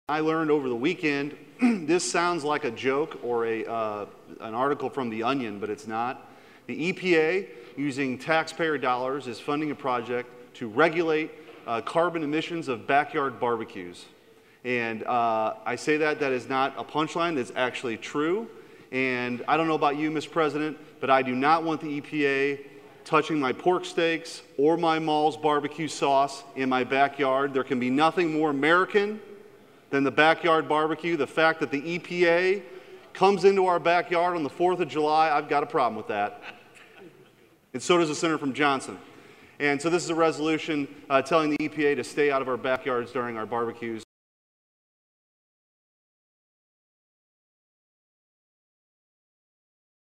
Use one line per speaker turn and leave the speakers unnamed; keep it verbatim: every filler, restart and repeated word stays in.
I learned over the weekend, this sounds like a joke or a, uh, an article from The Onion, but it's not. The E P A, using taxpayer dollars, is funding a project to regulate uh, carbon emissions of backyard barbecues. And uh, I say that, that is not a punchline, that's actually true. And I don't know about you, Mister President, but I do not want the E P A touching my pork steaks or my Mall's barbecue sauce in my backyard. There can be nothing more American than the backyard barbecue. The fact that the E P A comes into our backyard on the fourth of July, I've got a problem with that. And so does the senator from Johnson. And so this is a resolution uh, telling the E P A to stay out of our backyards during our barbecues.